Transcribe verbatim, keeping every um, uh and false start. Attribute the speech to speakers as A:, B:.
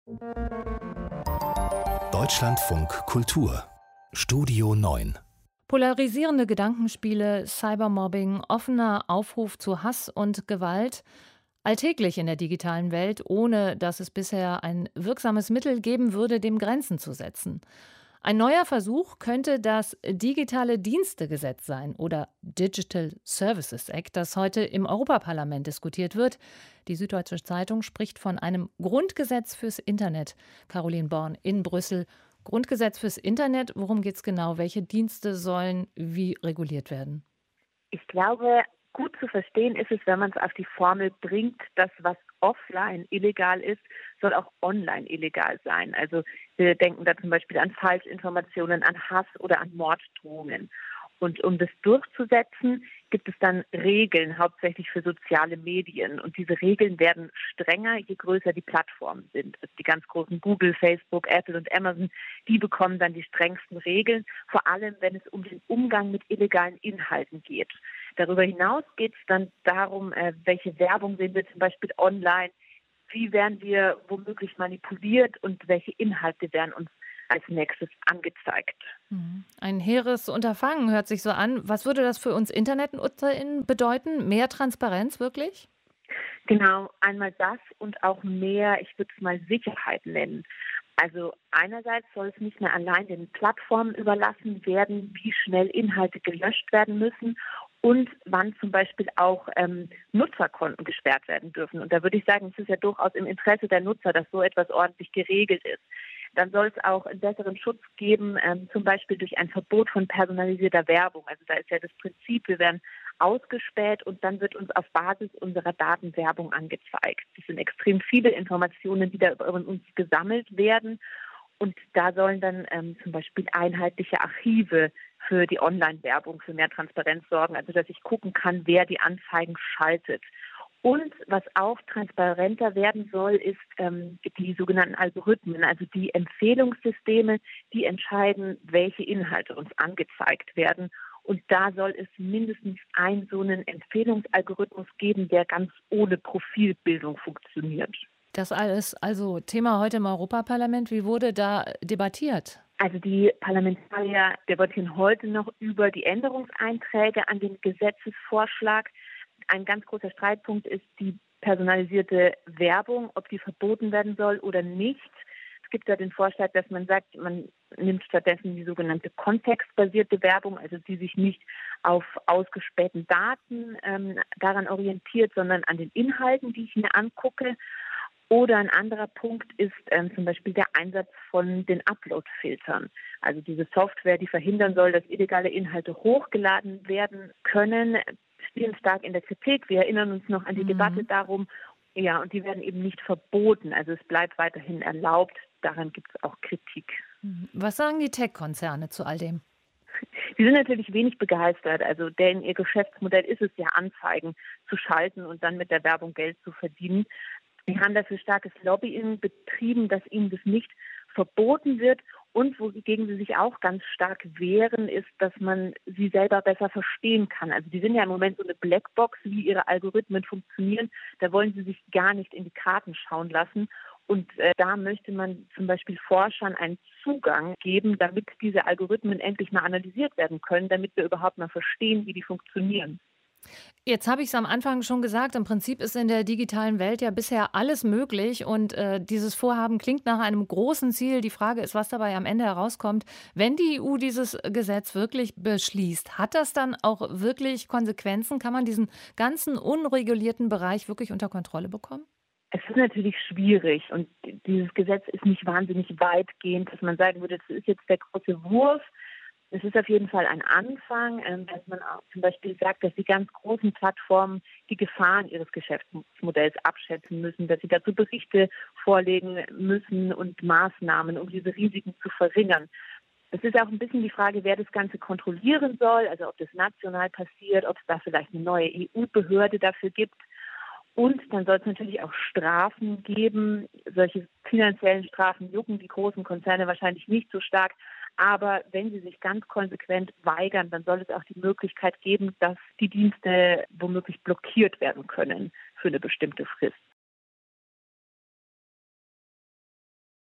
A: Deutschlandfunk Kultur Studio neun.
B: Polarisierende Gedankenspiele, Cybermobbing, offener Aufruf zu Hass und Gewalt. Alltäglich in der digitalen Welt, ohne dass es bisher ein wirksames Mittel geben würde, dem Grenzen zu setzen. Ein neuer Versuch könnte das Digitale Dienstegesetz sein oder Digital Services Act, das heute im Europaparlament diskutiert wird. Die Süddeutsche Zeitung spricht von einem Grundgesetz fürs Internet. Caroline Born in Brüssel. Grundgesetz fürs Internet, worum geht es genau? Welche Dienste sollen wie reguliert werden?
C: Ich glaube, gut zu verstehen ist es, wenn man es auf die Formel bringt, dass was offline illegal ist, soll auch online illegal sein. Also wir denken da zum Beispiel an Falschinformationen, an Hass oder an Morddrohungen. Und um das durchzusetzen, gibt es dann Regeln, hauptsächlich für soziale Medien. Und diese Regeln werden strenger, je größer die Plattformen sind. Also die ganz großen Google, Facebook, Apple und Amazon, die bekommen dann die strengsten Regeln, vor allem wenn es um den Umgang mit illegalen Inhalten geht. Darüber hinaus geht es dann darum, welche Werbung sehen wir zum Beispiel online, wie werden wir womöglich manipuliert und welche Inhalte werden uns als nächstes angezeigt.
B: Ein hehres Unterfangen hört sich so an. Was würde das für uns InternetnutzerInnen bedeuten? Mehr Transparenz wirklich?
C: Genau, einmal das und auch mehr, ich würde es mal Sicherheit nennen. Also einerseits soll es nicht mehr allein den Plattformen überlassen werden, wie schnell Inhalte gelöscht werden müssen und wann zum Beispiel auch ähm, Nutzerkonten gesperrt werden dürfen. Und da würde ich sagen, es ist ja durchaus im Interesse der Nutzer, dass so etwas ordentlich geregelt ist. Dann soll es auch einen besseren Schutz geben, ähm, zum Beispiel durch ein Verbot von personalisierter Werbung. Also da ist ja das Prinzip, wir werden ausgespäht und dann wird uns auf Basis unserer Daten Werbung angezeigt. Das sind extrem viele Informationen, die da über uns gesammelt werden. Und da sollen dann ähm, zum Beispiel einheitliche Archive für die Online-Werbung für mehr Transparenz sorgen, also dass ich gucken kann, wer die Anzeigen schaltet. Und was auch transparenter werden soll, ist ähm, die sogenannten Algorithmen, also die Empfehlungssysteme, die entscheiden, welche Inhalte uns angezeigt werden. Und da soll es mindestens einen so einen Empfehlungsalgorithmus geben, der ganz ohne Profilbildung funktioniert.
B: Das alles, also Thema heute im Europaparlament. Wie wurde da debattiert?
C: Also die Parlamentarier debattieren heute noch über die Änderungseinträge an den Gesetzesvorschlag. Ein ganz großer Streitpunkt ist die personalisierte Werbung, ob die verboten werden soll oder nicht. Es gibt da den Vorschlag, dass man sagt, man nimmt stattdessen die sogenannte kontextbasierte Werbung, also die sich nicht auf ausgespähten Daten ähm, daran orientiert, sondern an den Inhalten, die ich mir angucke. Oder ein anderer Punkt ist ähm, zum Beispiel der Einsatz von den Upload-Filtern. Also diese Software, die verhindern soll, dass illegale Inhalte hochgeladen werden können, stehen stark in der Kritik. Wir erinnern uns noch an die mhm. Debatte darum, ja, und die werden eben nicht verboten. Also es bleibt weiterhin erlaubt. Daran gibt es auch Kritik.
B: Was sagen die Tech-Konzerne zu all dem?
C: Die sind natürlich wenig begeistert. Also denn ihr Geschäftsmodell ist es ja, Anzeigen zu schalten und dann mit der Werbung Geld zu verdienen. Sie haben dafür starkes Lobbying betrieben, dass ihnen das nicht verboten wird. Und wogegen sie sich auch ganz stark wehren, ist, dass man sie selber besser verstehen kann. Also die sind ja im Moment so eine Blackbox, wie ihre Algorithmen funktionieren. Da wollen sie sich gar nicht in die Karten schauen lassen. Und äh, da möchte man zum Beispiel Forschern einen Zugang geben, damit diese Algorithmen endlich mal analysiert werden können, damit wir überhaupt mal verstehen, wie die funktionieren.
B: Jetzt habe ich es am Anfang schon gesagt, im Prinzip ist in der digitalen Welt ja bisher alles möglich und äh, dieses Vorhaben klingt nach einem großen Ziel. Die Frage ist, was dabei am Ende herauskommt. Wenn die E U dieses Gesetz wirklich beschließt, hat das dann auch wirklich Konsequenzen? Kann man diesen ganzen unregulierten Bereich wirklich unter Kontrolle bekommen?
C: Es ist natürlich schwierig und dieses Gesetz ist nicht wahnsinnig weitgehend, dass man sagen würde, das ist jetzt der große Wurf. Es ist auf jeden Fall ein Anfang, dass man auch zum Beispiel sagt, dass die ganz großen Plattformen die Gefahren ihres Geschäftsmodells abschätzen müssen, dass sie dazu Berichte vorlegen müssen und Maßnahmen, um diese Risiken zu verringern. Es ist auch ein bisschen die Frage, wer das Ganze kontrollieren soll, also ob das national passiert, ob es da vielleicht eine neue E U-Behörde dafür gibt. Und dann soll es natürlich auch Strafen geben. Solche finanziellen Strafen jucken die großen Konzerne wahrscheinlich nicht so stark. Aber wenn sie sich ganz konsequent weigern, dann soll es auch die Möglichkeit geben, dass die Dienste womöglich blockiert werden können für eine bestimmte Frist.